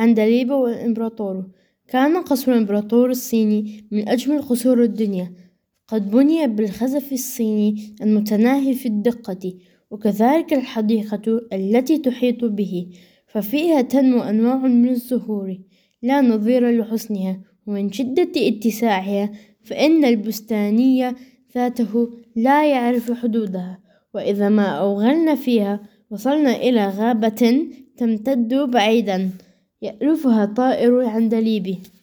عندليب والإمبراطور. كان قصر الإمبراطور الصيني من أجمل قصور الدنيا، قد بني بالخزف الصيني المتناهي في الدقة، وكذلك الحديقة التي تحيط به، ففيها تنمو أنواع من الزهور لا نظير لحسنها، ومن شدة اتساعها فإن البستاني ذاته لا يعرف حدودها، وإذا ما أوغلنا فيها وصلنا إلى غابة تمتد بعيدا يألفها طائر العندليب.